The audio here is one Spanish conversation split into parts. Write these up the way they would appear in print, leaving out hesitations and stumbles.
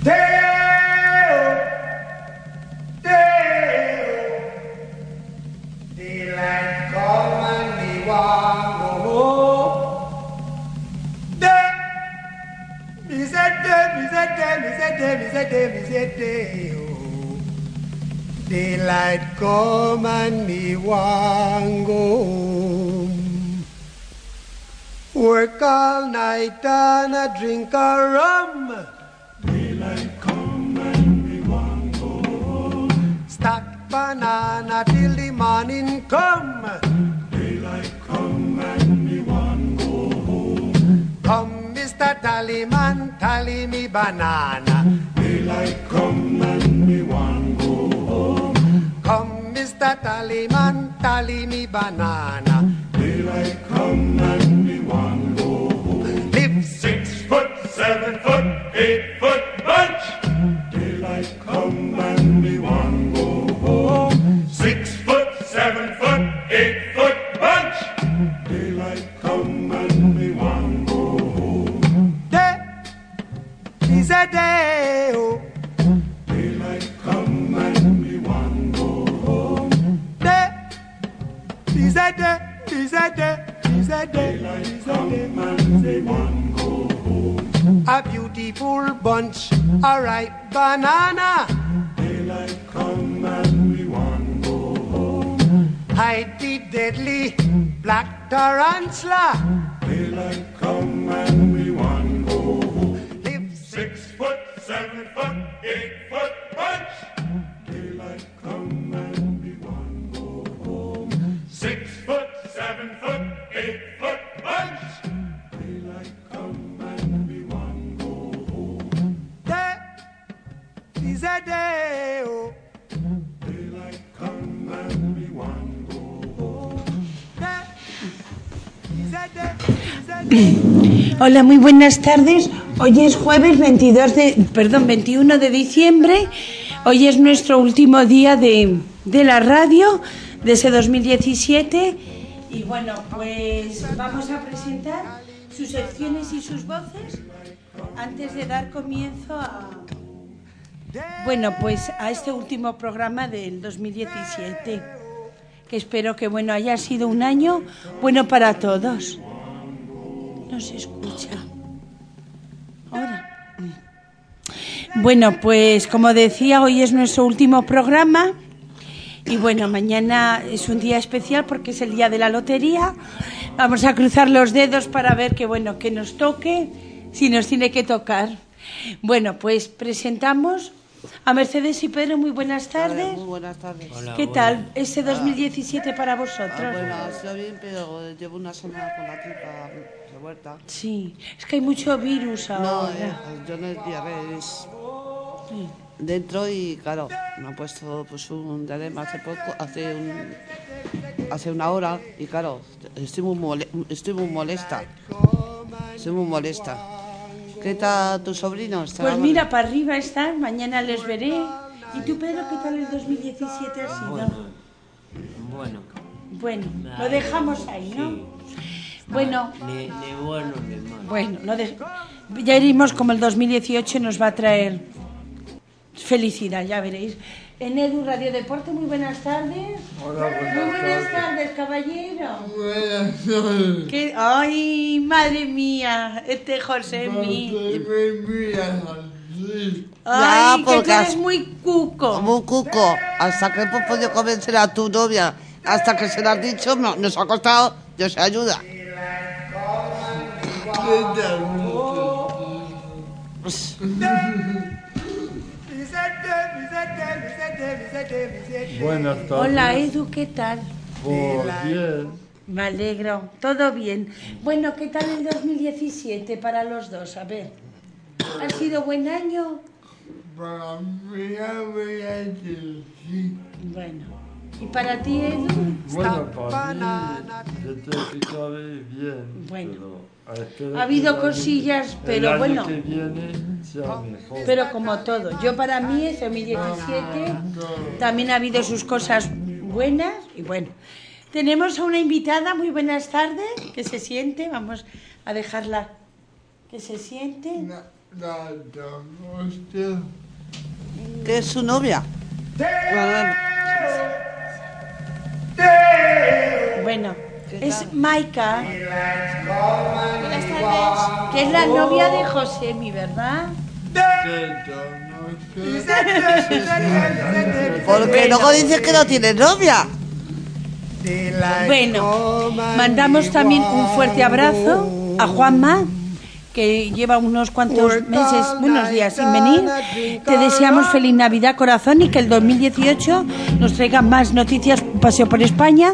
Daylight come and me want go home. Me say day, oh. Daylight come and me want go home. Work all night and a drink a rum. Daylight come and me want go home. Stack banana till the morning come. Daylight come and me want go home. Come, Mr. Tallyman, tally me banana. Daylight come and me want go home. Come, Mr. Tallyman, tally me banana. Daylight come and me want go home. Live 6 foot, 7 foot, 8 foot bunch. Daylight come and me want go home. 6 foot, 7 foot, 8 foot bunch. Daylight come and me want go home. day is a day, oh. Daylight come and me want go home. Day is a day, is a day, is a day, Daylight is a come day. and me want go home. A beautiful bunch, a ripe banana. Daylight come and me want go home. Hide the deadly black tarantula. Daylight come and me want go home. Live 6 foot, 7 foot, 8 foot bunch. Daylight come and me want go home. 6 foot, 7 foot, 8 foot bunch. Daylight come and me want go home. day is a day, oh. Daylight come and me want go home. Day is a day, is a day. Hola, muy buenas tardes. Hoy es jueves 21 de diciembre. Hoy es nuestro último día de la radio de ese 2017. Y bueno, pues vamos a presentar sus secciones y sus voces antes de dar comienzo a este último programa del 2017. Que espero que haya sido un año bueno para todos. No se escucha. Ahora. Bueno, pues como decía, hoy es nuestro último programa. Y bueno, mañana es un día especial porque es el día de la lotería. Vamos a cruzar los dedos para ver que nos toque, si nos tiene que tocar. Bueno, pues presentamos a Mercedes y Pedro. Muy buenas tardes. Hola, muy buenas tardes. Hola, ¿Qué tal este 2017 para vosotros? Bueno, ha sido bien, pero llevo una semana con la tripa revuelta. Sí, es que hay mucho virus No, ahora. yo no es diarrea, es Sí. dentro y claro, me han puesto un diadema hace una hora y claro, estoy muy molesta. Estoy muy molesta. ¿Qué tal tus sobrinos? Pues mira, para arriba están, mañana les veré. ¿Y tú, Pedro, qué tal el 2017 ha sido? Bueno, lo dejamos ahí, ¿no? Sí. Bueno, Ni bueno ni malo. bueno, ya iremos como el 2018 nos va a traer felicidad, ya veréis. En Edu Radio Deporte, muy buenas tardes. Hola, Muy buenas tardes, caballero. Buenas tardes. ¿Qué? Ay, madre mía, este José mí. Ay, que tú porque eres muy cuco. Como un cuco, hasta que hemos podido convencer a tu novia, hasta que se lo has dicho, nos ha costado, Dios ayuda. Buenas tardes. Hola, Edu, ¿qué tal? Por bien. Me alegro, todo bien. Bueno, ¿qué tal el 2017 para los dos? A ver, ¿ha sido buen año? Para mí, voy a decir sí. Bueno, ¿y para ti, Edu? Bueno, para mí, desde que cabe bien. Bueno. Pero espero Ha habido que el año cosillas, que- pero el año bueno. que viene sea mejor. Pero como todo, yo para mí, el 2017, también ha habido sus cosas buenas y bueno. Tenemos a una invitada, muy buenas tardes, que se siente, vamos a dejarla ¿Qué se siente? ¿Qué es su novia? Bueno, es Maika, Buenas tardes. que es la novia de Josemi, ¿verdad? Porque luego dices que no tiene novia. Bueno, mandamos también un fuerte abrazo a Juanma, que lleva unos cuantos meses, unos días sin venir. Te deseamos feliz Navidad, corazón, y que el 2018 nos traiga más noticias, un paseo por España.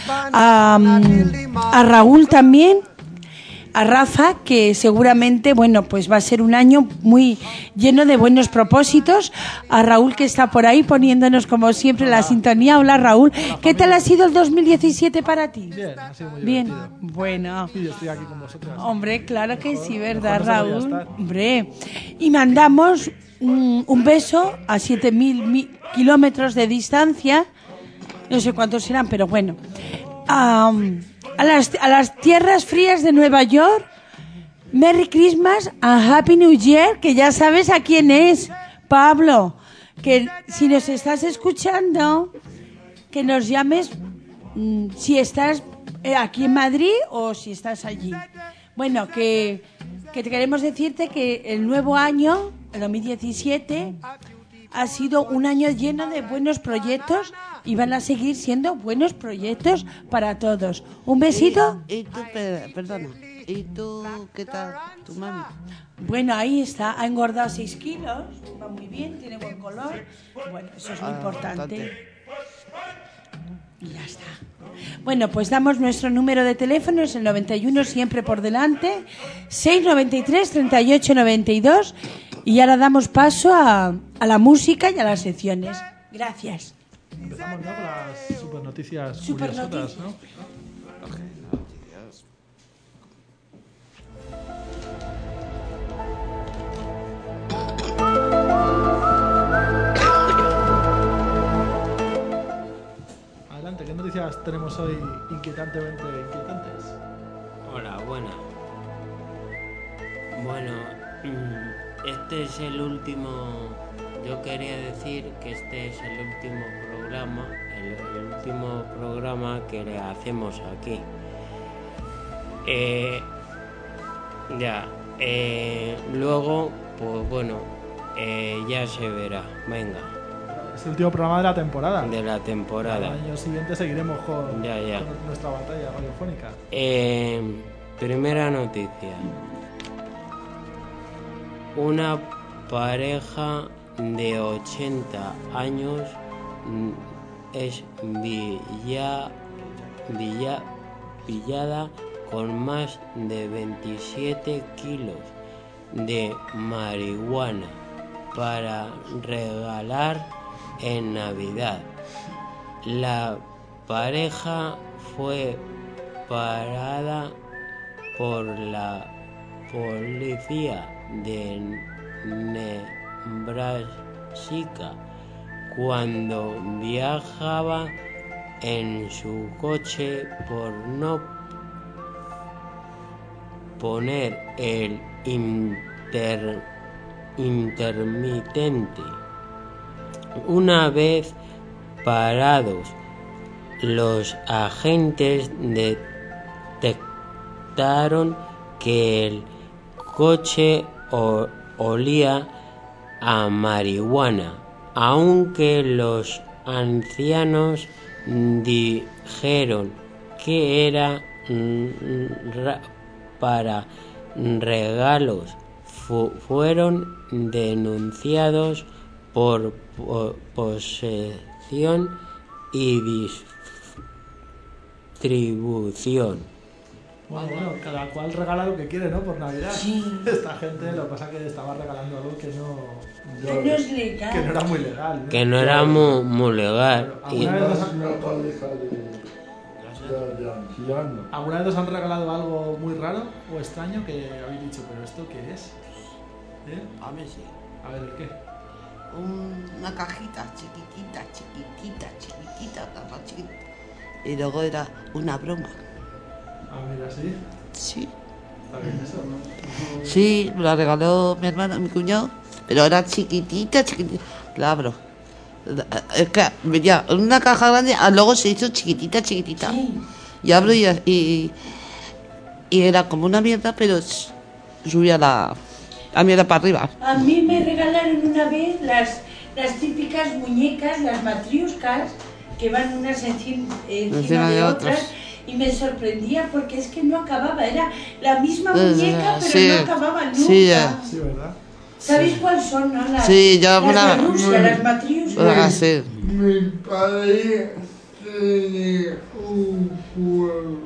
A Raúl también, a Rafa, que seguramente, bueno, pues va a ser un año muy lleno de buenos propósitos. A Raúl, que está por ahí poniéndonos como siempre la sintonía. Hola, Raúl. ¿Qué tal ha sido el 2017 para ti? Bien, ha sido muy Bien, divertido. bueno. Y yo estoy aquí con vosotros. Hombre, claro que sí, ¿verdad, mejor no se podía Raúl? estar. Hombre. Y mandamos un beso a 7.000 kilómetros de distancia. No sé cuántos serán, pero bueno. A las tierras frías de Nueva York. Merry Christmas and Happy New Year, que ya sabes a quién es, Pablo. Que si nos estás escuchando, que nos llames si estás aquí en Madrid o si estás allí. Bueno, que te queremos decirte que el nuevo año, el 2017, ha sido un año lleno de buenos proyectos y van a seguir siendo buenos proyectos para todos. Un besito. Y tú, perdona. ¿Y tú qué tal? ¿Tu mami? Bueno, ahí está, ha engordado 6 kilos, va muy bien, tiene buen color. Bueno, eso es lo importante. Y ya está. Bueno, pues damos nuestro número de teléfono, es el 91 siempre por delante, 693 38 92, y ahora damos paso a la música y a las secciones. Gracias. Empezamos ya con las super noticias Supernoticias. curiosas, ¿no? Adelante, ¿qué noticias tenemos hoy inquietantemente inquietantes? Hola, buena. Bueno, este es el último. Yo quería decir que este es el último programa, el último programa que le hacemos aquí. Luego, pues bueno, ya se verá. Venga, Es el último programa de la temporada. de la temporada. El año siguiente seguiremos con Ya. con nuestra batalla radiofónica. Primera noticia. Una pareja de 80 años es pillada con más de 27 kilos de marihuana para regalar en Navidad. La pareja fue parada por la policía de Nebraska cuando viajaba en su coche por no poner el intermitente. Una vez parados, los agentes detectaron que el coche olía a marihuana, aunque los ancianos dijeron que era para regalos. Fueron denunciados por posesión y distribución. Bueno, cada cual regala lo que quiere, ¿no? Por Navidad. Sí. Esta gente, lo que pasa es que estaba regalando algo que no... Que no es legal. Que no era muy legal, ¿no? Que no era muy legal. ¿Alguna vez os han regalado algo muy raro o extraño que habéis dicho, pero ¿esto qué es? ¿Eh? A ver si. A ver, ¿el qué? Una cajita chiquitita, tapa chiquita. Y luego era una broma. Ah, mira, sí. Sí. ¿Está bien eso, no? Sí, me la regaló mi hermano, mi cuñado, pero era chiquitita, chiquitita. La abro. Es que venía en una caja grande, luego se hizo chiquitita, chiquitita. Sí. Y abro y era como una mierda, pero subía la mierda para arriba. A mí me regalaron una vez las típicas muñecas, las matriuscas, que van unas encima de otras, y me sorprendía porque es que no acababa, era la misma muñeca, pero sí, no acababa nunca. sí, Sí, ¿verdad? ¿Sabéis cuáles son, no? Sí, yo me las la- de Rusia, las matriuscas. Sí. Mi padre tiene un juego.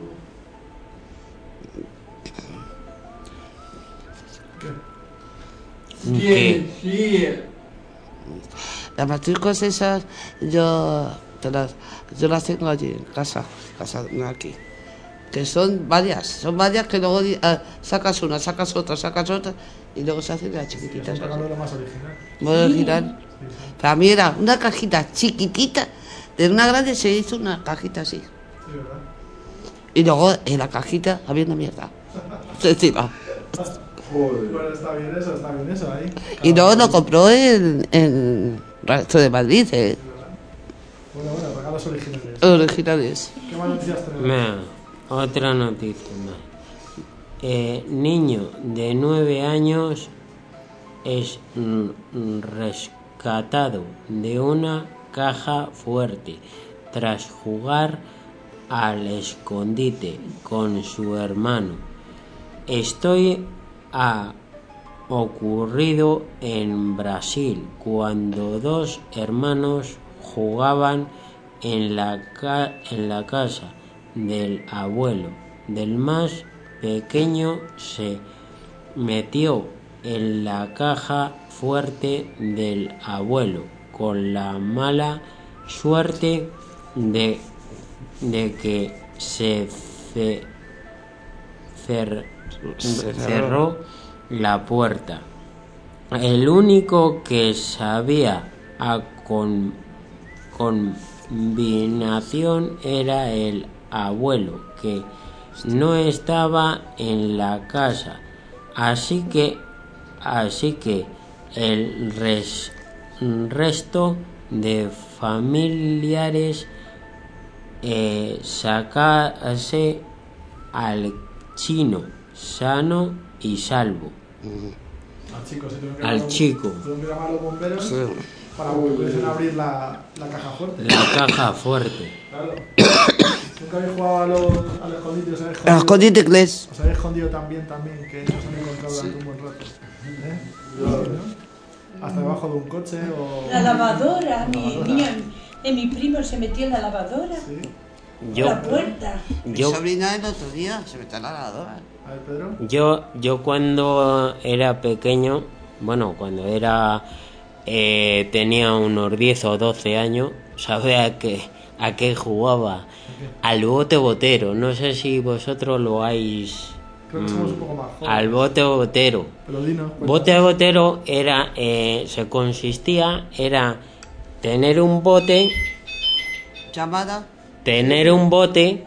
¿Qué? Sí. Las matriuscas esas, yo las tengo allí en casa, no aquí. Que son varias que luego sacas una, sacas otra, y luego se hacen las Sí, chiquititas. es un regalo más original. Muy original. Para mí era una cajita chiquitita, de una grande se hizo una cajita así. Sí, ¿verdad? Y luego en la cajita había una mierda. Encima. Bueno, está bien eso ahí. Y luego lo compró en Resto de Madrid, Bueno, regalos originales. originales. ¿Qué más noticias tenemos? Mira, otra noticia más. Niño de 9 años es rescatado de una caja fuerte tras jugar al escondite con su hermano. Ha ocurrido en Brasil cuando dos hermanos jugaban en la casa del abuelo. Del más pequeño se metió en la caja fuerte del abuelo con la mala suerte de que se cerró la puerta. El único que sabía a combinación era el abuelo, que no estaba en la casa, así que el resto de familiares sacase al chino sano y salvo. Al chico, se tuvieron que Al llamar chico. Tuvieron que llamar a los bomberos para que pudiesen abrir la caja fuerte. La caja fuerte. Claro. ¿Nunca habéis jugado al escondite? ¿Os habéis El escondite inglés. ¿Os habéis escondido también que nos han encontrado durante un buen rato? ¿No? Hasta debajo de un coche o... La lavadora, mi primo se metió en la lavadora, Sí. la puerta. Mi Yo sobrina el otro día se metió en la lavadora. A ver, Pedro. Yo cuando era pequeño, bueno, cuando tenía unos 10 o 12 años, sabía a qué jugaba. Al bote botero. No sé si vosotros lo habéis... Creo que somos un poco más jóvenes. Al bote botero. Pero dinos, Bote botero era... era tener un bote... Llamada. Tener un bote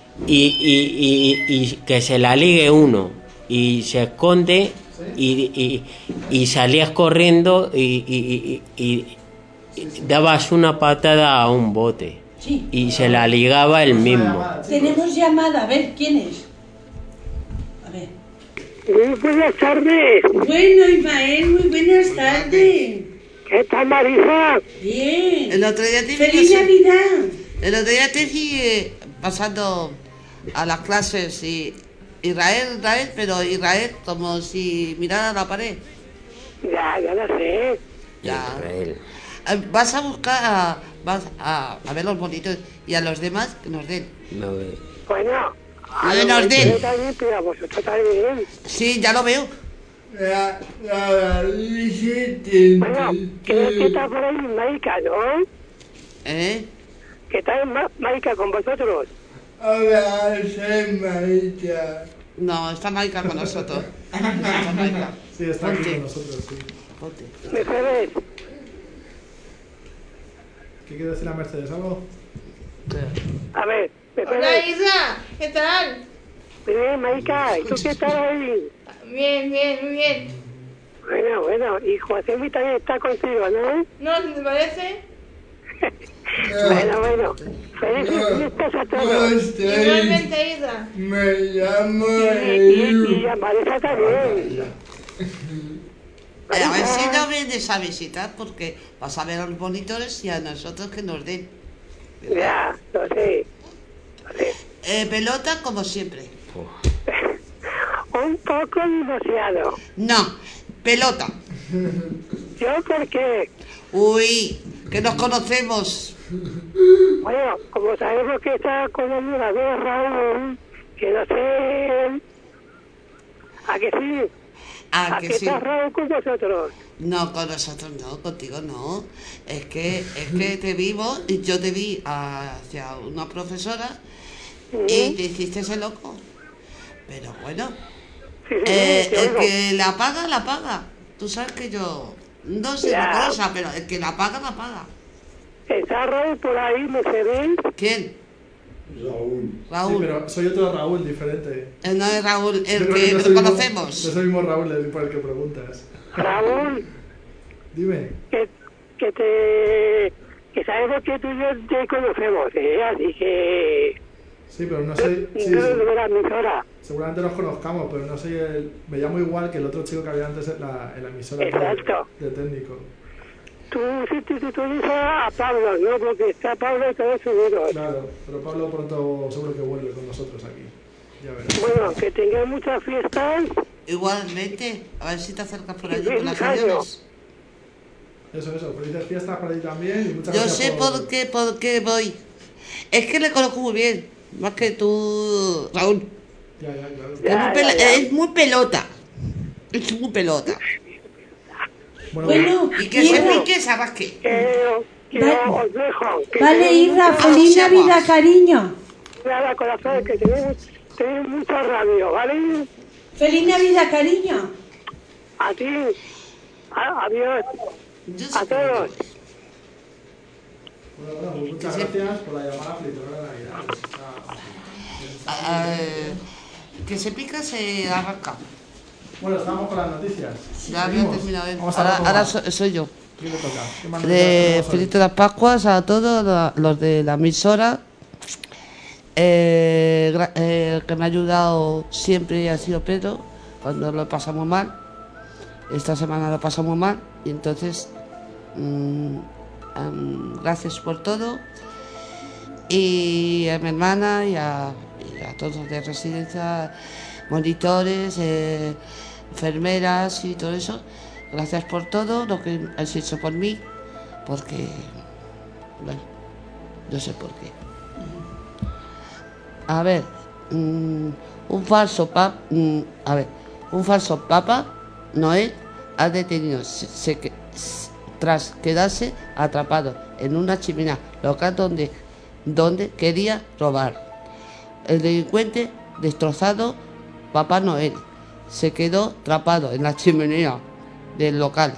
y que se la ligue uno y se esconde y salías corriendo y dabas una patada a un bote Sí. y se la ligaba él mismo. Tenemos llamada, a ver, ¿quién es? A ver. Muy buenas tardes. Bueno, Ismael, muy buenas tardes. ¿Qué tal, Marisa? Bien. El otro día te ¡Feliz Navidad! El otro día te vi pasando a las clases y Israel, pero Israel como si mirara a la pared. Ya lo sé. Ya. Israel. Vas a buscar, vas a ver los bonitos y a los demás que nos den. No, Bueno, A ver, nos den. yo también, pero a vosotros también. Sí, ya lo veo. La visite. Bueno, creo que está por ahí Maika, ¿no? ¿Eh? Que está Maika con vosotros. Hola, soy Marita. No, está Maika con nosotros. Está Maika. Sí, está aquí Ponte. con nosotros, sí. Ponte. Mercedes, ¿Qué quiere decir la Mercedes? ¿Algo? a ver, Hola Mercedes. Isa, ¿qué tal? Muy bien, Maica, ¿y tú qué tal ahí? Bien, bien, muy bien. Bueno, y José también está contigo, ¿no? ¿No te parece? Bueno, felices fiestas a todos. Igualmente, Isra. Me llamo Y a Marisa también. A ver si no vienes a visitar porque vas a ver a los monitores y a nosotros que nos den. Ya, lo sé. Pelota como siempre. Un poco demasiado. No, pelota. ¿Yo por qué? Uy, que nos conocemos. Bueno, como sabemos que está con la guerra, que no sé... ¿A que sí? ¿A ¿A que que sí? está Raúl con vosotros? No, con nosotros no, contigo no. Es que te vivo y yo te vi hacia una profesora y te hiciste ese loco. Pero bueno, Sí, el oigo. que la paga, la paga. Tú sabes que yo no soy Ya. rigorosa, pero el que la paga, la paga. ¿Está Raúl por ahí, me cedéis? ¿Quién? Raúl. Raúl. Sí, pero soy otro Raúl diferente. No es Raúl, Yo el creo que no soy conocemos. No soy el mismo Raúl por el que preguntas. Raúl, Dime. que sabemos que tú y yo te conocemos, así que... Sí, pero no soy... Sí, no sí. de la emisora. Seguramente nos conozcamos, pero no soy el... Me llamo igual que el otro chico que había antes en la emisora Exacto. de técnico. Tú sustituyes a Pablo, ¿no? Porque está Pablo en Estados Unidos. Claro, pero Pablo pronto seguro que vuelve con nosotros aquí. Ya verás. Bueno, que tengáis muchas fiestas. Igualmente, a ver si te acercas por Y allí con feliz las año. aviones. Eso. Felices fiestas para ti también y muchas Yo gracias sé por qué voy. Es que le conozco muy bien, más que tú, Raúl. Ya, claro. Es muy pelota. Es muy pelota. Bueno, Y que se Irra, pique, ¿sabes qué? Que Vale. os dejo. Que vale, tenéis Irra, mucha- feliz Navidad, cariño. Nada, corazón, que tenéis mucha radio, ¿vale? Feliz Navidad, cariño. A ti. Adiós. Yo A sé que todos. Bueno, pues muchas gracias por la llamada flipera de Navidad. que se pica, se arranca. Bueno, estamos con las noticias. Ya había Seguimos. terminado. Vamos a ver cómo Ahora va. soy yo. ¿Quién le toca? ¿Qué más noticias De tenemos hoy? Felices las Pascuas a todos los de la emisora. El que me ha ayudado siempre ha sido Pedro, cuando lo pasamos mal. Esta semana lo pasamos mal y entonces gracias por todo. Y a mi hermana y a todos de residencia, monitores, enfermeras y todo eso. Gracias por todo lo que has hecho por mí, porque, bueno, no sé por qué. A ver, un falso papa, Noel, ha detenido tras quedarse atrapado en una chimenea local donde quería robar. El delincuente destrozado, Papá Noel, se quedó atrapado en la chimenea del local.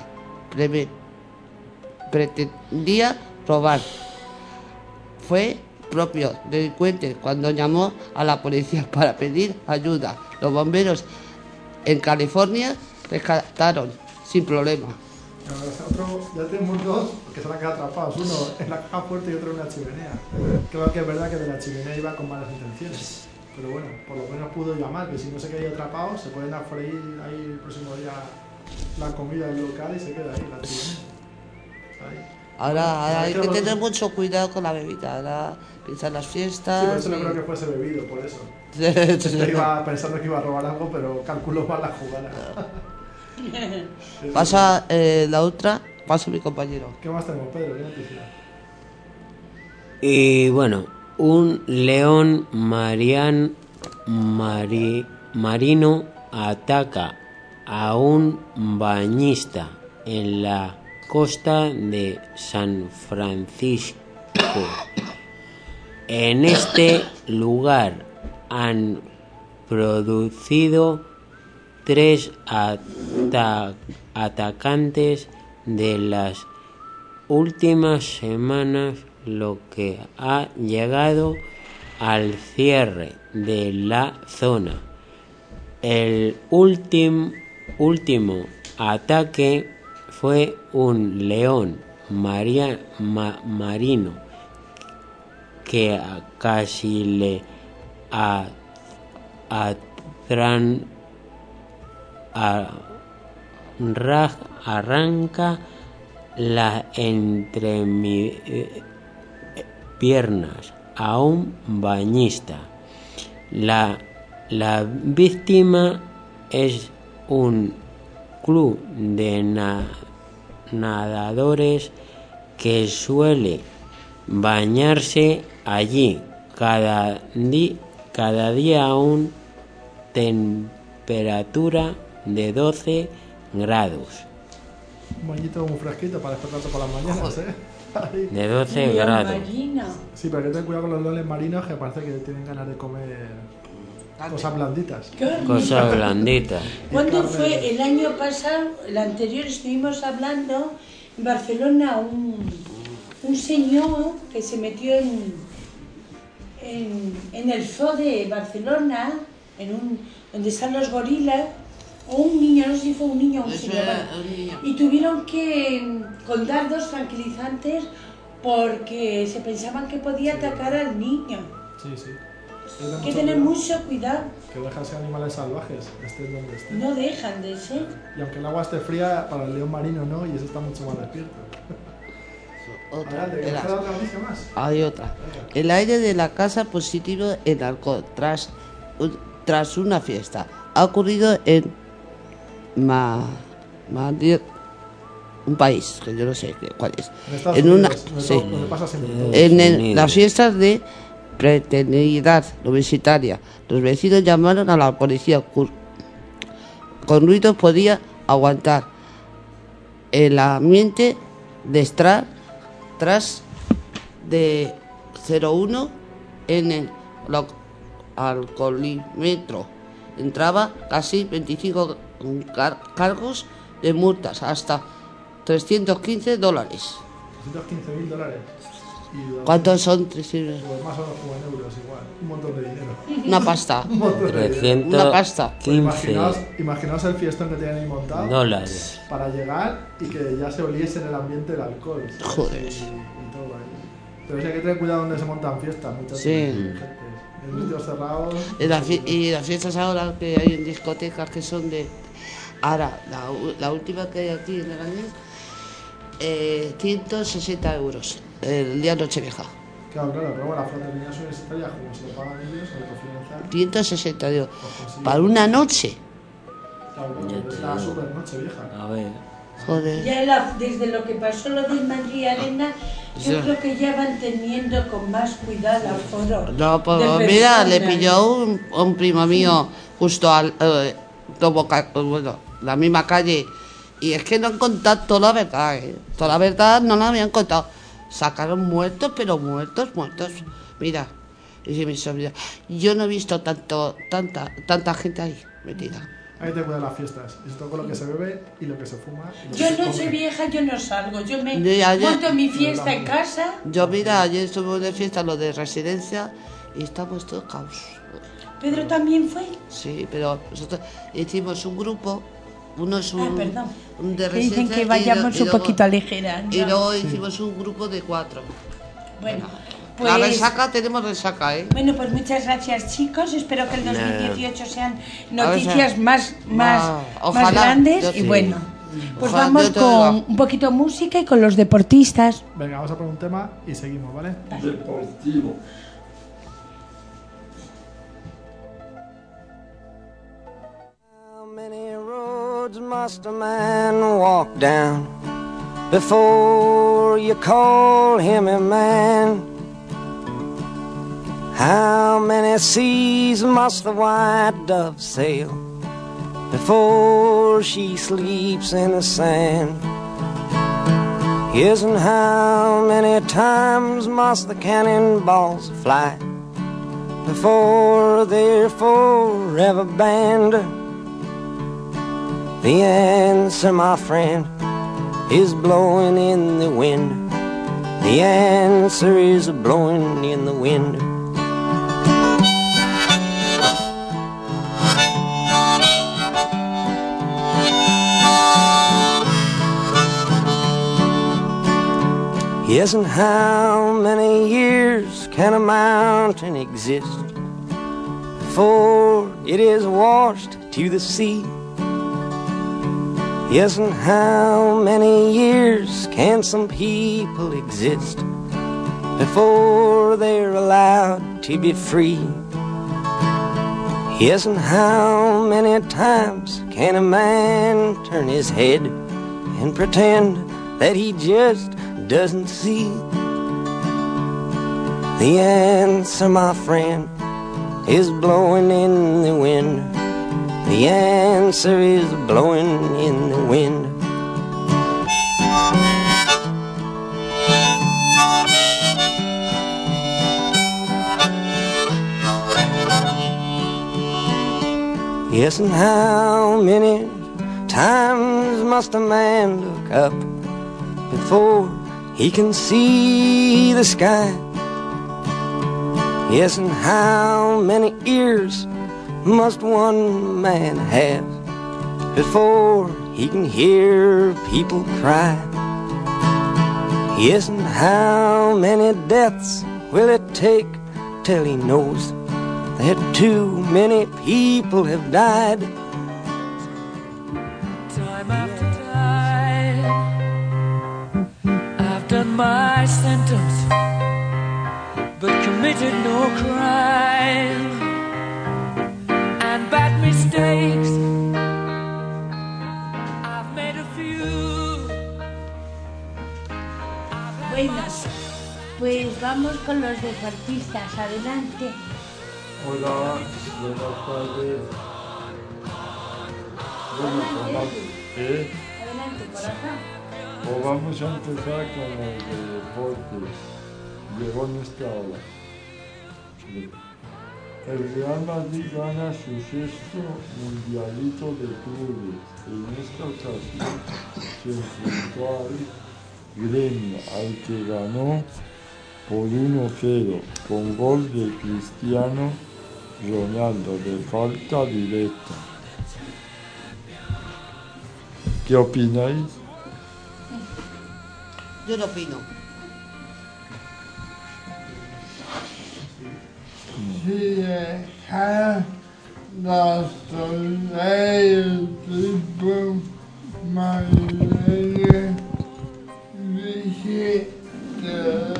Pretendía robar. Fue propio delincuente cuando llamó a la policía para pedir ayuda. Los bomberos en California rescataron sin problema. Ya tenemos dos que se han quedado atrapados. Uno en la caja fuerte y otro en la chimenea. Creo que es verdad que de la chimenea iba con malas intenciones. Pero bueno, por lo menos pudo llamar, que si no se queda atrapado, se pueden freír ahí el próximo día la comida del local y se queda ahí la chimenea. Ahí. Ahora hay que Bueno, tener mucho cuidado con la bebida. Ahora empiezan las fiestas. Sí, por eso no creo que fuese bebido, por eso. Yo iba pensando que iba a robar algo, pero calculó mal la jugada. Pasa la otra, pasa mi compañero. ¿Qué más tenemos, Pedro? ¿Qué noticia? Y bueno, un león marino ataca a un bañista en la costa de San Francisco. En este lugar han producido 3 atacantes de las últimas semanas, lo que ha llegado al cierre de la zona. El último ataque fue un león marino que casi le arranca las entrepiernas a un bañista. La víctima es un club de nadadores que suele bañarse allí cada día a una temperatura de 12 grados. Un bañito muy fresquito para despertarse por las mañanas, ¿eh? Ahí. De 12 grados. Sí, pero hay que tener cuidado con los leones marinos, que parece que tienen ganas de comer cosas blanditas. Cosas blanditas. ¿Cuándo fue? El año pasado, el anterior, estuvimos hablando en Barcelona, un señor que se metió en el zoo de Barcelona, donde están los gorilas, o un niño, no sé si fue un niño o un señor, y tuvieron que con dardos tranquilizantes porque se pensaban que podía atacar al niño. Sí, sí. Hay que tener mucho cuidado. Que dejan ser animales salvajes, estén donde estén. No dejan de ser. Y aunque el agua esté fría, para el león marino no, y ese está mucho más despierto. Adelante, ¿quieres otra noticia más? Hay otra. El aire de la casa positivo en alcohol tras una fiesta. Ha ocurrido en Madrid, un país que yo no sé cuál es. En Estados Unidos, donde pasa siempre todo. Las fiestas de fraternidad universitaria. Los vecinos llamaron a la policía. Con ruidos podía aguantar el ambiente de tras de 0,1 en el alcoholímetro. Entraba casi 25 cargos de multas, hasta $315. $315.000. ¿Cuántos son 300? Pues más o menos como en euros igual. Un montón de dinero. Una pasta. Un montón de dinero. Una pasta. Pues imaginaos el fiestón que tenían ahí montado. $. Para llegar y que ya se oliese en el ambiente el alcohol. Joder. Y todo ahí. Pero sí hay que tener cuidado donde se montan fiestas, muchachos. Sí. En sitios cerrados. Y las fiestas ahora que hay en discotecas que son de... Ahora, la última que hay aquí en el año, 160 euros el día Nochevieja. Claro, pero bueno, la fraternidad universitaria, como se lo pagan ellos, se lo cofinancian. 160 euros. Para una noche. Claro, es la super Nochevieja. A ver. Joder. Ya desde lo que pasó lo del Madrid Arena, yo creo que ya van teniendo con más cuidado el aforo. No, pues mira, le pilló un primo mío justo al la misma calle, y es que no han contado toda la verdad, toda la verdad no la habían contado. Sacaron muertos, pero muertos. Mira, dice mi sobrina, yo no he visto tanta gente ahí metida. Ahí te cuidan las fiestas, es todo con lo que se bebe y lo que se fuma. Yo no soy vieja, yo no salgo, yo me monto mi fiesta en casa. Yo mira, ayer estuve de fiesta, lo de residencia, y estamos todos caos. ¿Pedro también fue? Sí, pero nosotros hicimos un grupo, uno es un de que residencia. dicen que vayamos un poquito a ligera. Y luego hicimos un grupo de 4. Bueno, pues... La resaca, tenemos resaca, ¿eh? Bueno, pues muchas gracias, chicos. Espero que el 2018 sean noticias más grandes. Sí. Y bueno, pues Ojalá, vamos con un poquito de música y con los deportistas. Venga, vamos a poner un tema y seguimos, ¿vale? Deportivo. How many roads must a man walk down before you call him a man? How many seas must the white dove sail before she sleeps in the sand? Yes, and how many times must the cannonballs fly before they're forever banned? The answer, my friend, is blowing in the wind. The answer is blowing in the wind. Yes, and how many years can a mountain exist before it is washed to the sea? Yes, and how many years can some people exist before they're allowed to be free? Yes, and how many times can a man turn his head and pretend that he just doesn't see? The answer, my friend, is blowing in the wind. The answer is blowing in the wind. Yes, and how many times must a man look up before he can see the sky? Yes, and how many ears must one man have before he can hear people cry? Yes, and how many deaths will it take till he knows that too many people have died? Time after time, I've done my sentence, but committed no crime. And bad mistakes, I've made a few. Bueno, pues vamos con los deportistas. Adelante. Hola, buenas tardes. Bueno, Adelante, corazón. pues vamos a empezar con el de deportes. Llegó nuestra hora. El Real Madrid gana su sexto mundialito de clubes. En esta ocasión se enfrentó al Gremio, al que ganó por 1-0 con gol de Cristiano Ronaldo de falta directa. ¿Qué opináis? Yo no opino. Si dejar las torneos tipo madrileño, dije que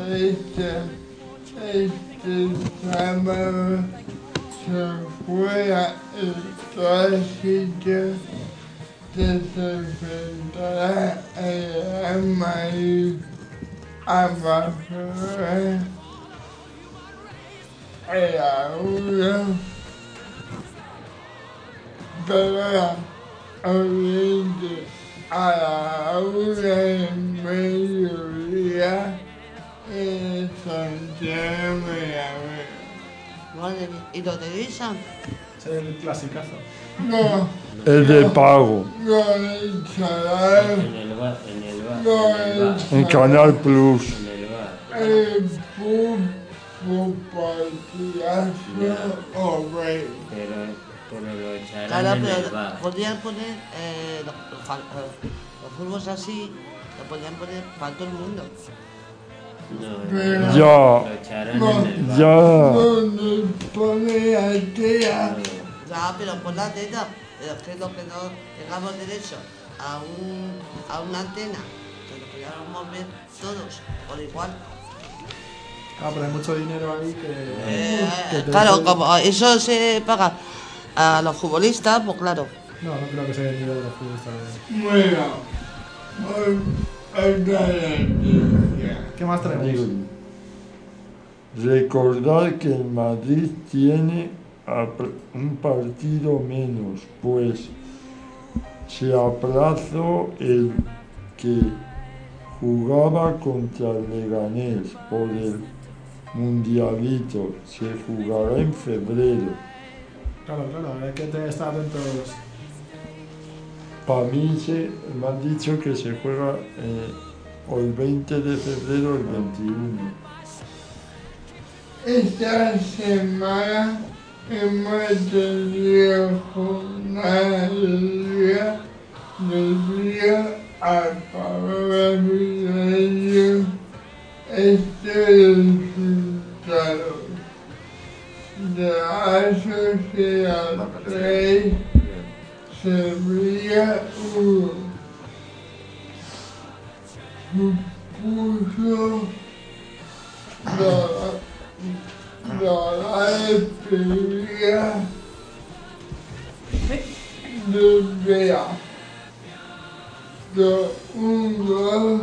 este sábado se juega el clásico que se enfrentará el Real Madrid a Barcelona a la 1, pero Oriente a la 1:30 en Santiago de la Vega. Madre mía. ¿Y lo televisan? Es el clasicazo. No. El de pago. No el Canal. En Canal Plus. El partidazo o rey. Pero lo echarán Claro, en el pero bar. podrían poner los fútbols así, lo podrían poner para todo el mundo. No, Ya. lo echarán en el bar. Ya. Donde pone la tela. Ya, pero pon la teta. Pero es que lo que no tengamos derecho a una antena, que lo podríamos ver todos por igual. Ah, pero hay mucho dinero ahí que te Claro, puede- como eso se paga a los futbolistas, pues claro. No, no creo que sea el nivel de los futbolistas. Bueno, otra noticia. ¿Qué más tenemos? Recordar que el Madrid tiene un partido menos, pues se aplazó el que jugaba contra el Leganés por el Mundialito. Se jugará en febrero. Claro, hay que estar atentos. Para mí me han dicho que se juega o el 20 de febrero o el 21. Esta semana hemos tenido jornada debido al paro navideño resultado de la Sociedad 3, Sevilla 1 supuso la despedida de Bea de un gol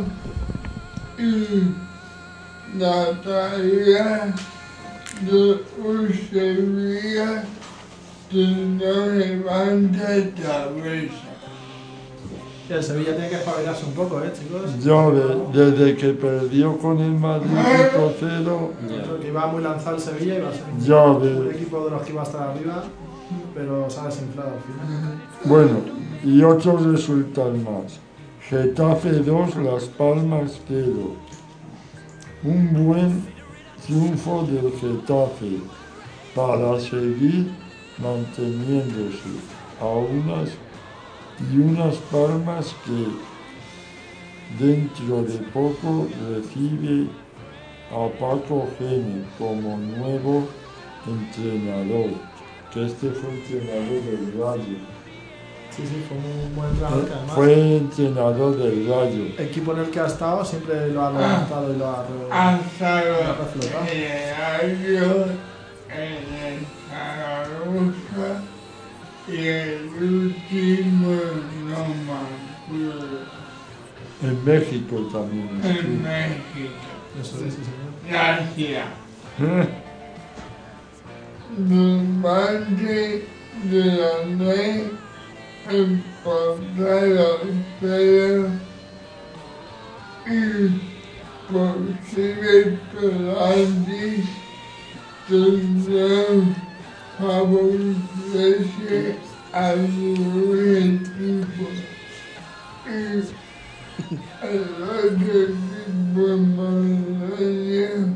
y Natalia de un Sevilla que no levanta cabeza. Y el Sevilla tiene que espabilarse un poco, chicos. Ya desde que perdió con el Madrid 5-0, Porque iba muy lanzado el Sevilla, iba a ser Ya un ves. equipo de los que iba a estar arriba, pero se ha desinflado al final. bueno, y otros resultados más. Getafe 2, Las Palmas 0. Un buen triunfo del Getafe para seguir manteniéndose a unas Palmas que dentro de poco recibe a Paco Gémez como nuevo entrenador, que este fue entrenador del Rayo. Sí, fue un buen entrenador que además Fue entrenador del Rayo. el equipo en el que ha estado siempre lo ha levantado y lo ha reflotado. En el Zaragoza y el último no me acuerdo. En México también En estuvo. México. Eso es, sí, señor. Gracias. Durante de la ley encontraron pero y posibles penaltis tendrán favorecerse a un equipo y el otro equipo madrileño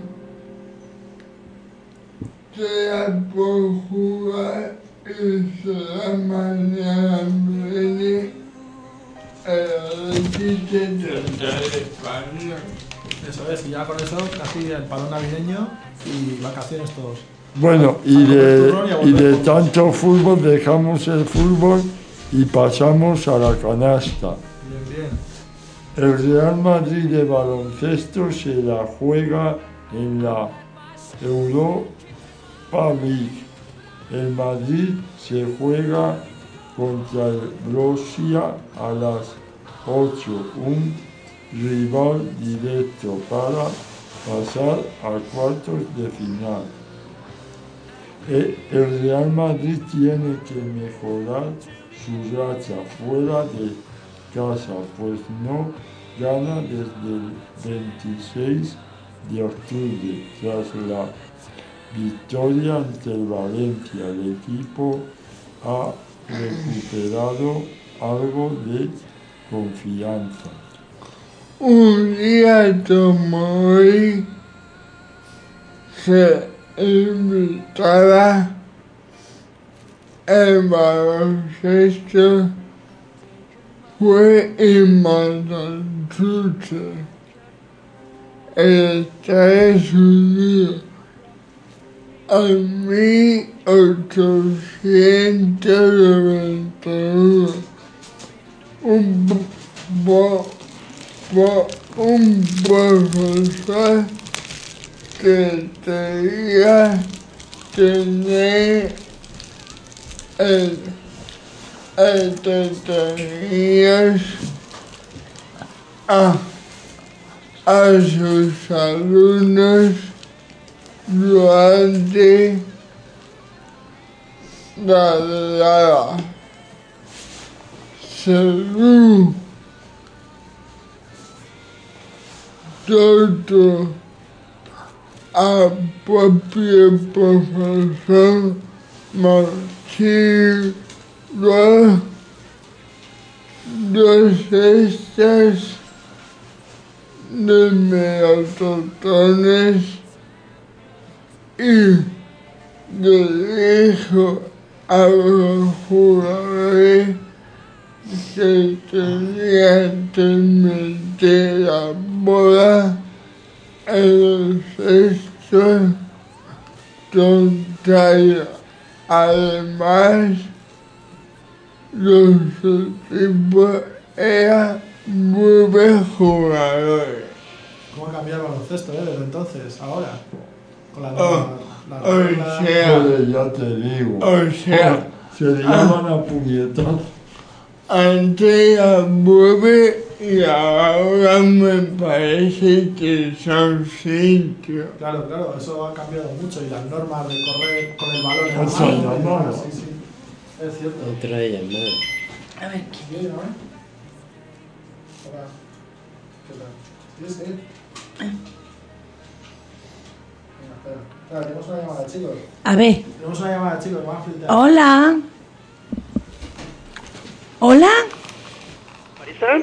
será por jugar y será mañana viene el asistente de España. Eso es, y ya con eso casi el parón navideño y vacaciones todos. Bueno, y de tanto fútbol dejamos el fútbol y pasamos a la canasta. Bien. El Real Madrid de baloncesto se la juega en la Europa League. El Madrid se juega contra el Borussia a las 8, un rival directo para pasar a cuartos de final. El Real Madrid tiene que mejorar su racha fuera de casa, pues no gana desde el 26 de octubre. Tras la victoria ante el Valencia, el equipo ha recuperado algo de confianza. Un día como hoy se invitaba el baloncesto fue en Massachusetts, en Estados Unidos, en 1891. Un profesor que tenía entretenidos a sus alumnos durante la velada. Según todo al propio profesor Martín, dos cestas de melocotones y le dijo a los jugadores que tenían que meter la bola el sexto total. Además, los equipos eran 9 jugadores. ¿Cómo ha cambiado el baloncesto, desde entonces, ahora? Con la O sea, ya te digo. O sea, se le llaman a puñetazos. Antes era 9 y ahora me parece que son 5. Claro, eso ha cambiado mucho y las normas de correr con el balón en Eso la mano, no, no. sí, es cierto. Otra llamada. A ver, ¿quién es? Hola. ¿Qué tal? Sí. Venga, espera, tenemos una llamada, chicos. A ver. Tenemos una llamada, chicos, vamos a flipar. Hola. ¿Hola? ¿Marisa?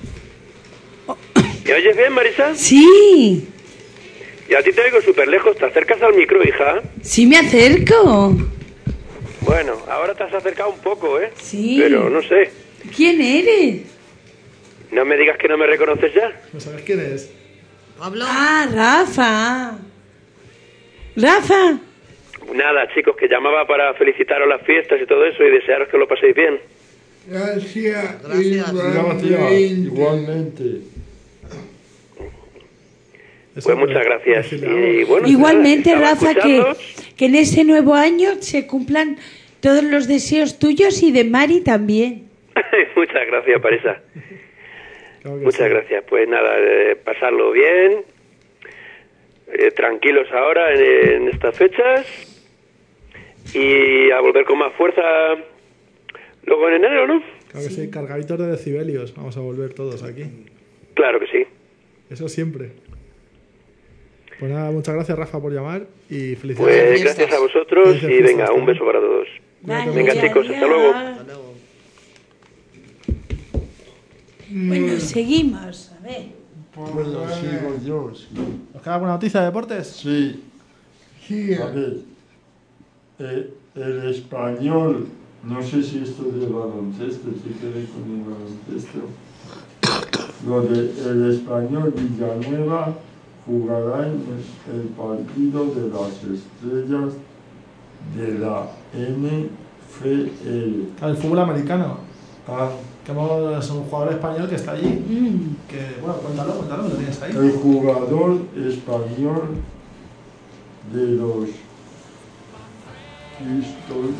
¿Me oyes bien, Marisa? Sí. Y a ti te oigo súper lejos. ¿Te acercas al micro, hija? Sí, me acerco. Bueno, ahora te has acercado un poco, ¿eh? Sí. Pero no sé. ¿Quién eres? No me digas que no me reconoces ya. ¿No sabes quién es? Pablo. Ah, Rafa. Rafa. Nada, chicos, que llamaba para felicitaros las fiestas y todo eso y desearos que lo paséis bien. Gracias. Igualmente. Pues muchas gracias. Y bueno, Igualmente, nada, Rafa, que en ese nuevo año se cumplan todos los deseos tuyos y de Mari también. Muchas gracias, Parisa. Claro que Muchas sí. gracias. Pues nada, pasarlo bien. Tranquilos ahora en estas fechas. Y a volver con más fuerza luego en enero, ¿no? Claro que sí, cargaditos de decibelios. Vamos a volver todos aquí. Claro que sí. Eso siempre. Pues nada, muchas gracias, Rafa, por llamar y Pues felicidades. gracias a vosotros Felices y venga, fiestas, un beso para todos. Vale, Venga, chicos, hasta luego. Bueno, seguimos. A ver. Bueno, sigo yo. Sí. ¿Os queda alguna noticia de deportes? Sí. A ver, el Español, no sé si esto de baloncesto, si quedé con el baloncesto. Lo de el Español Villanueva jugará en el partido de las estrellas de la NFL. El fútbol americano. Ah, Que es un jugador español que está allí. Que, bueno, cuéntalo, lo tienes ahí. el jugador español de los Bristol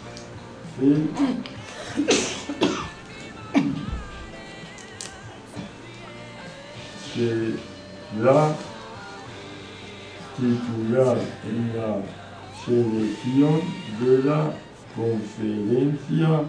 será titular en la selección de la conferencia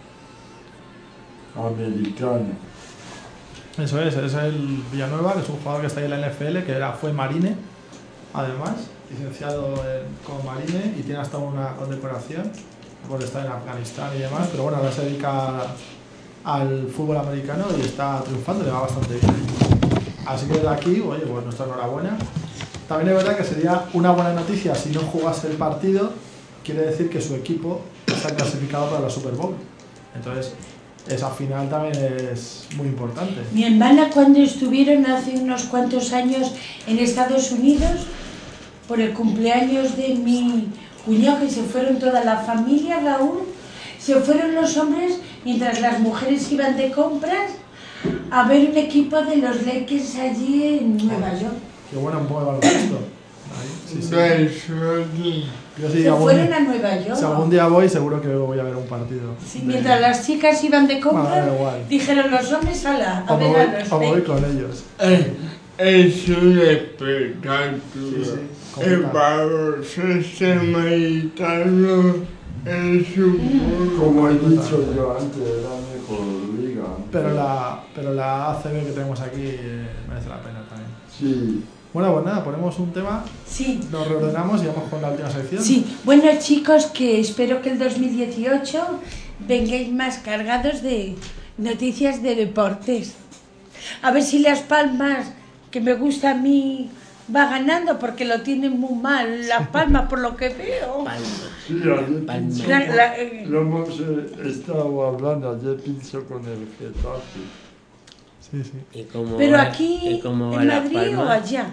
americana. Eso es el Villanueva, que es un jugador que está ahí en la NFL, que fue marine, además, licenciado como marine y tiene hasta una condecoración por estar en Afganistán y demás, pero bueno, ahora se dedica al fútbol americano y está triunfando, le va bastante bien. Así que desde aquí, oye, pues nuestra enhorabuena. También es verdad que sería una buena noticia si no jugase el partido, quiere decir que su equipo está clasificado para la Super Bowl. Entonces, esa final también es muy importante. Mi hermana, cuando estuvieron hace unos cuantos años en Estados Unidos, por el cumpleaños de mi cuñado, que se fueron toda la familia, Raúl, se fueron los hombres mientras las mujeres iban de compras a ver un equipo de los Lakers allí en Nueva York. Qué bueno, un poco de baloncesto. Ahí, sí, sí. Yo sí, Se fueron a Nueva York. Si algún día voy, seguro que voy a ver un partido. Sí, mientras las chicas iban de compras, da igual. dijeron los hombres, ala, a O me ver a los voy Lakers. con ellos. Es un espectáculo. Sí, El baloncesto americano es un... Como he dicho yo antes, era mejor liga. Pero la ACB que tenemos aquí merece la pena también. Sí. Bueno, pues nada, ponemos un tema, Sí. nos reordenamos y vamos con la última sección. Sí, bueno chicos, que espero que el 2018 vengáis más cargados de noticias de deportes. A ver si Las Palmas, que me gusta a mí, va ganando, porque lo tienen muy mal Las Palmas por lo que veo. Sí, ayer Palma. lo hemos estado hablando, ayer pincho con el Getafe. Sí, sí. ¿Y cómo Pero va- aquí, y cómo va en Las Madrid o Palmas? allá.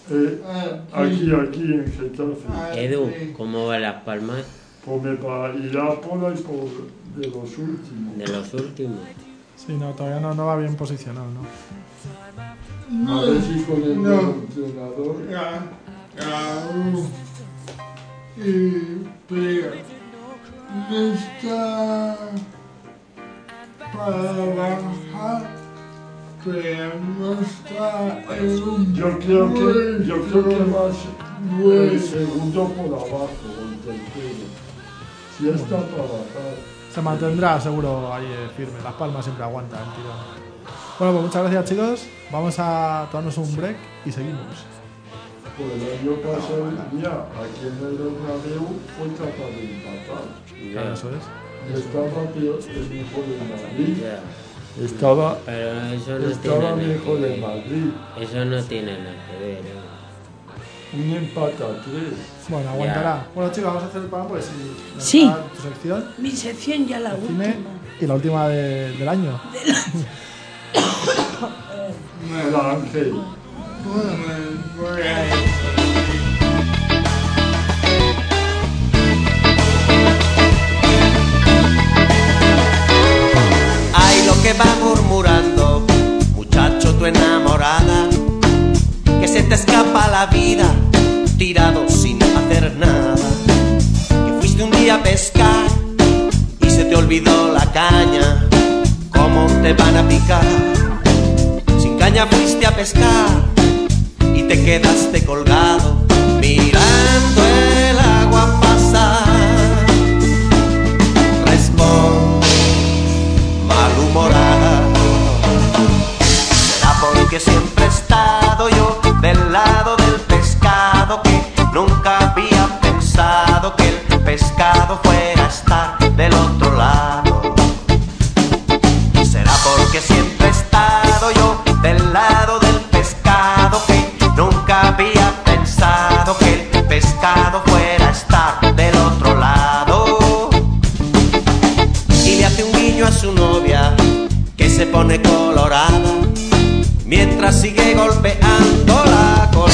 Aquí en Getafe. Edu, ¿cómo va Las Palmas? Pues irá por ahí de los últimos. De los últimos. Sí, no, todavía no va bien posicionado, ¿no? A ver si con el nuevo entrenador. Pero no está para bajar, pero no está en un... Yo creo que más el segundo por abajo, el tercero. Si está para bajar. Se mantendrá seguro ahí firme. Las Palmas siempre aguantan, tío. Bueno, pues muchas gracias, chicos. Vamos a tomarnos un break y seguimos. Pues el año pasado, mira, aquí en el Bernabéu fue capaz de empatar. Claro, eso es. Estaba peor, el mejor de Madrid. Ya. Estaba mejor de Madrid. Eso no tiene nada que ver. Un empate a 3. Bueno, aguantará. Ya. Bueno, chicos, vamos a hacer el pan, pues sí. Tu sección. Mi sección ya la última. Y la última del año. Hola, Ángel. Ay, lo que va murmurando, muchacho, tu enamorada, que se te escapa la vida, tirado sin hacer nada, que fuiste un día a pescar y se te olvidó la caña, ¿cómo te van a picar? Sin caña fuiste a pescar y te quedaste colgado, mirando el agua pasar. Responde, malhumorado, será porque siempre he estado yo del lado del pescado, que nunca había pensado que el pescado fuera a estar del otro lado. Será porque siempre he estado yo del lado del pescado, que nunca había pensado que el pescado fuera a estar del otro lado. Y le hace un guiño a su novia, que se pone colorada, mientras sigue golpeando la cola.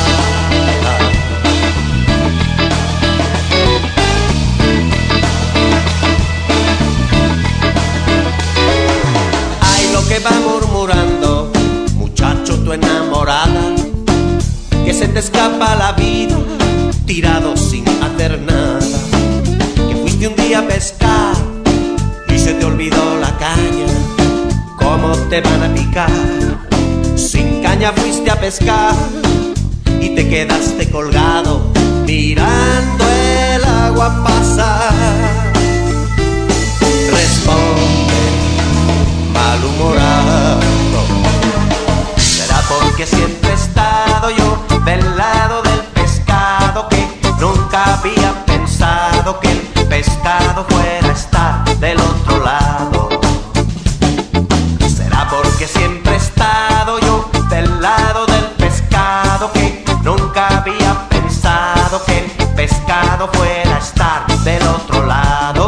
Ay, lo que va murmurando, muchacho, tu enamorada, que se te escapa la vida, tirado sin hacer nada, que fuiste un día a pescar y se te olvidó la caña, ¿cómo te van a picar? Sin caña fuiste a pescar y te quedaste colgado, mirando el agua pasar. Responde, malhumorado, será porque siempre he estado yo del lado del pescado, que nunca había pensado que el pescado fuera a estar del otro lado. Será porque siempre he estado yo del lado del pescado, que nunca había pensado que el pescado fuera a estar del otro lado.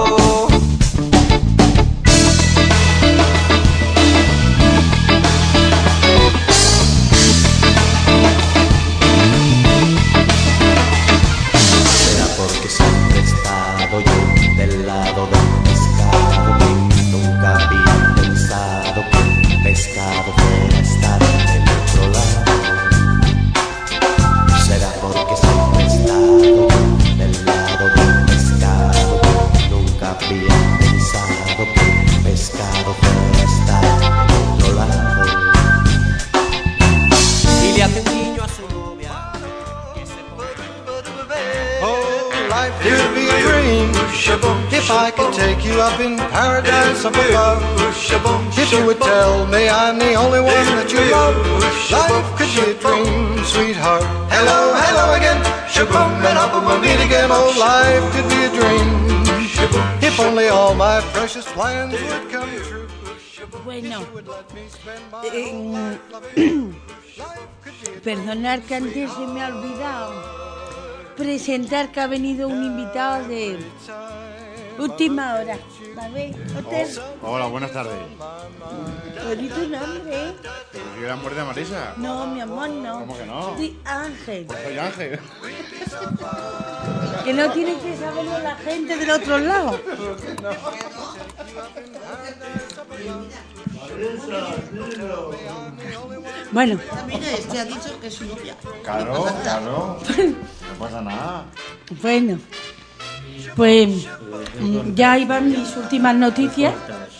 Será porque siempre he estado yo del lado del pescado, que nunca había pensado que el pescado fuera a estar del otro lado. Será porque siempre he estado yo del lado del pescado, que nunca había pensado que el pescado fuera a estar del otro lado. Y le hace un guiño a su novia, que se pone... Oh, life would be a dream if I could take you up in paradise up above. If you would tell me I'm the only one that you love, life could be a dream, sweetheart. Hello, hello again, shaboom, and up we'll meet again. Oh, life could be a dream if only all my precious plans would come true. Bueno, perdonad que antes se me ha olvidado presentar que ha venido un invitado de última hora, ¿vale? Hola, buenas tardes. ¿Oí tu nombre? soy el amor de Marisa. No, mi amor, no. ¿Cómo que no? Sí, Ángel. Pues soy Ángel. Que no tiene que saberlo la gente del otro lado. Bueno. Mira, este ha dicho que es su novia. Claro, claro. No pasa nada. Bueno, pues ya iban mis últimas noticias.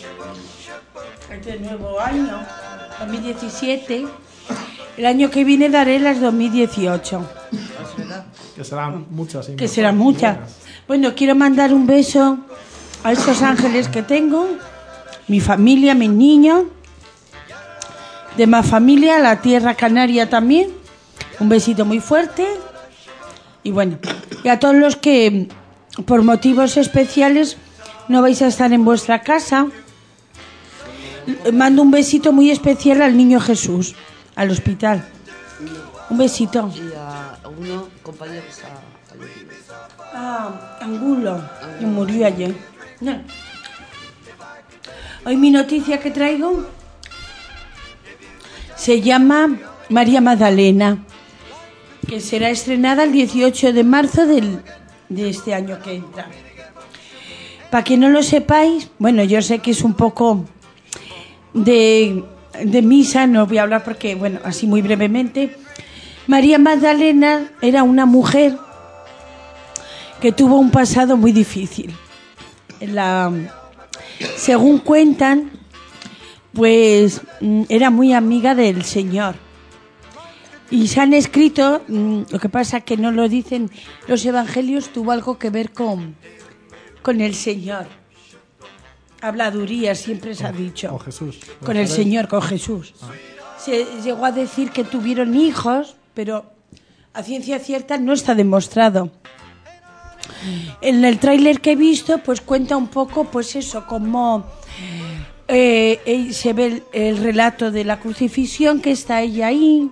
Este nuevo año, 2017. El año que viene daré las 2018. Que serán muchas. Que serán muchas. Bueno, quiero mandar un beso a esos ángeles que tengo, mi familia, mis niños, de más familia, la tierra canaria también. Un besito muy fuerte. Y bueno, y a todos los que por motivos especiales no vais a estar en vuestra casa, mando un besito muy especial al niño Jesús, al hospital. Un besito. Y a uno, compañero que está fallecido. Ah, Angulo, que murió ayer. No. Hoy mi noticia que traigo se llama María Magdalena, que será estrenada el 18 de marzo de este año que entra. Para que no lo sepáis, bueno, yo sé que es un poco de misa, no voy a hablar porque, bueno, así muy brevemente. María Magdalena era una mujer que tuvo un pasado muy difícil. Según cuentan, pues era muy amiga del Señor. Y se han escrito, lo que pasa que no lo dicen los evangelios, tuvo algo que ver con el Señor. Habladuría, siempre se ha dicho. Con Jesús. Con el Señor, con Jesús. Se llegó a decir que tuvieron hijos, pero a ciencia cierta no está demostrado. En el tráiler que he visto, pues cuenta un poco, pues eso, cómo se ve el relato de la crucifixión, que está ella ahí.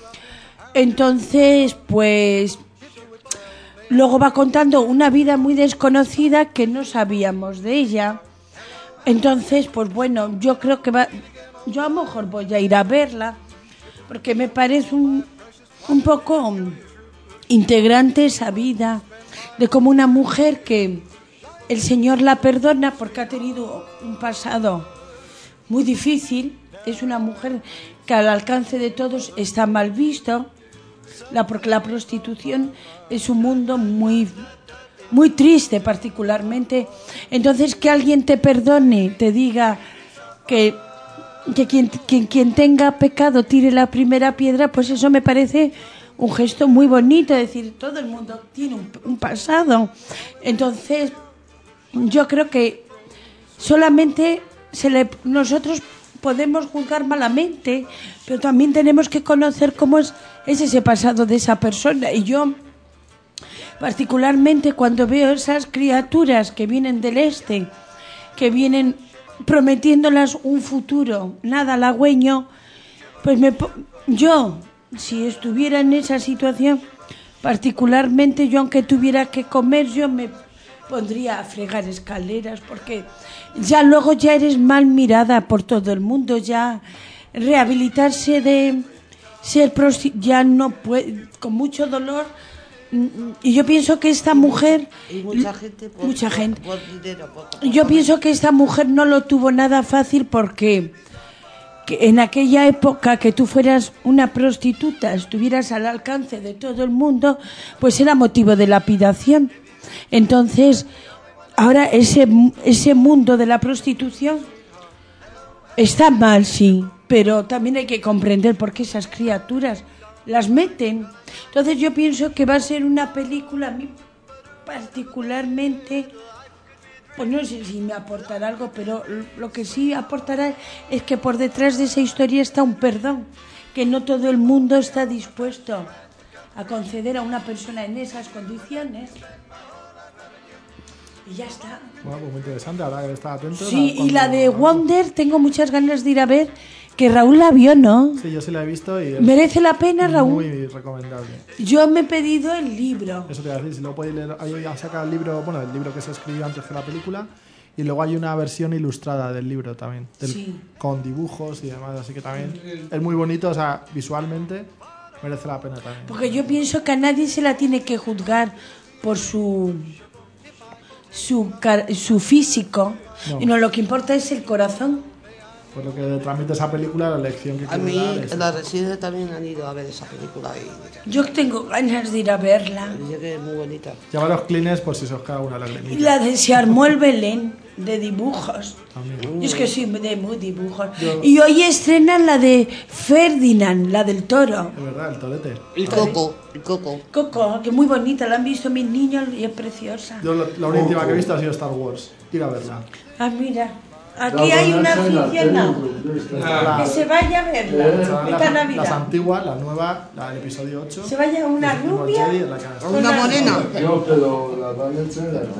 Entonces, pues luego va contando una vida muy desconocida que no sabíamos de ella. Entonces, pues bueno, yo creo que yo a lo mejor voy a ir a verla, porque me parece un poco integrante esa vida, de como una mujer que el Señor la perdona porque ha tenido un pasado muy difícil. Es una mujer que al alcance de todos está mal visto, porque la prostitución es un mundo muy, muy triste particularmente. Entonces, que alguien te perdone, te diga que quien tenga pecado tire la primera piedra, pues eso me parece un gesto muy bonito. Es decir, todo el mundo tiene un pasado. Entonces, yo creo que solamente nosotros podemos juzgar malamente, pero también tenemos que conocer cómo es ese pasado de esa persona. Y yo, particularmente, cuando veo esas criaturas que vienen del este, que vienen prometiéndolas un futuro nada halagüeño, pues yo, si estuviera en esa situación, particularmente yo, aunque tuviera que comer, yo me pondría a fregar escaleras, porque ya luego ya eres mal mirada por todo el mundo. Ya rehabilitarse de ser ya no puede, con mucho dolor. Y yo pienso que esta mujer, y mucha gente por dinero, yo pienso que esta mujer no lo tuvo nada fácil, porque que en aquella época que tú fueras una prostituta, estuvieras al alcance de todo el mundo, pues era motivo de lapidación. Entonces, ahora ese mundo de la prostitución está mal, sí, pero también hay que comprender por qué esas criaturas las meten. Entonces yo pienso que va a ser una película, a mí particularmente, pues no sé si me aportará algo, pero lo que sí aportará es que por detrás de esa historia está un perdón, que no todo el mundo está dispuesto a conceder a una persona en esas condiciones. Y ya está. Bueno, pues muy interesante, habrá que estar atento. Sí, y la de Wonder tengo muchas ganas de ir a ver, que Raúl la vio, ¿no? Sí, yo sí la he visto y ¿merece la pena, Raúl? Muy recomendable. Yo me he pedido el libro. Eso te iba a decir, si no podéis leer, ahí ya saca el libro, bueno, el libro que se escribió antes que la película, Y luego hay una versión ilustrada del libro también, Sí. con dibujos y demás, así que también es muy bonito, o sea, visualmente merece la pena también. Porque yo pienso que a nadie se la tiene que juzgar por su físico, No. y no, lo que importa es el corazón. Por lo que transmite esa película, la lección que A quiere mí, dar es... en la Residente también han ido a ver esa película y Yo tengo ganas de ir a verla. dice que es muy bonita. Lleva los clines por si se os cae una lagrimita. Y la de Se armó el Belén, de dibujos. También. Yo es que soy de muy dibujos. Yo- Y hoy estrenan la de Ferdinand, la del toro. Es verdad, el torete. El Coco. Coco, que muy bonita, la han visto mis niños y es preciosa. Yo la última que he visto ha sido Star Wars. Ir a verla. Ah, mira, aquí hay una aficionado que se vaya a verla esta Las Navidad. antiguas, la nueva, la del episodio 8. Se vaya una El último rubia. Jedi en la que- con una morena. No, pero la van a echar de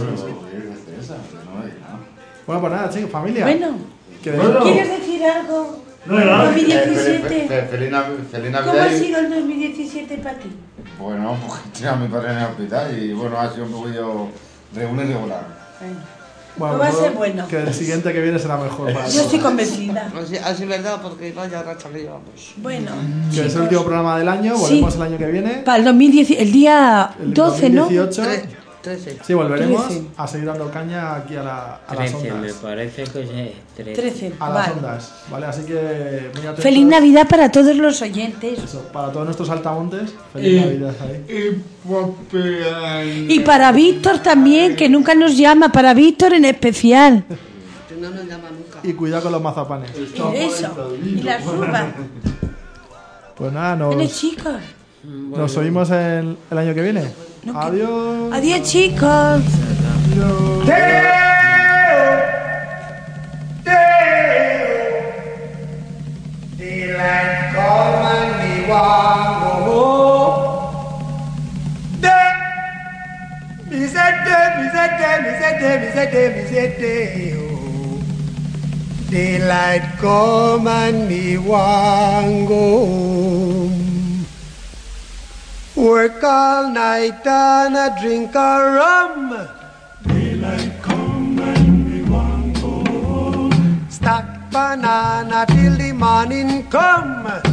Bueno, pues nada, chicos, familia. Bueno, Que- ¿quieres decir algo? No, no, 2017. Feliz ¿Cómo ha Navidad. sido el 2017 para ti? Bueno, porque tenía a mi padre en el hospital y bueno, ha sido un poquillo regular. Pues va a ser seguro bueno. Que el siguiente que viene será mejor para Yo todos. estoy convencida. Así es verdad, porque vaya racha que llevamos. Bueno, Que es el último programa del año, Sí. volvemos el año que viene. para el 2010, el día El 12, ¿no? 2018. 13. Sí, volveremos 13. a seguir dando caña aquí a las 13, me ondas. parece que es 13. 13, A las vale. ondas, ¿vale? Así que muy atentos. Feliz Navidad para todos los oyentes. Eso, para todos nuestros altamontes, feliz Navidad ahí. Y para Víctor también, que nunca nos llama, para Víctor en especial. Que no nos llama nunca. Y cuidado con los mazapanes. Y eso, y las uvas. Pues nada, Bueno, chicos. nos oímos el año que viene. Adiós. Adiós, chicos. Daylight come and me want go home. Me said day, oh. Daylight come and me want go home. Work all night and a drink a rum. Daylight come and me want go home. Stack banana till the morning come.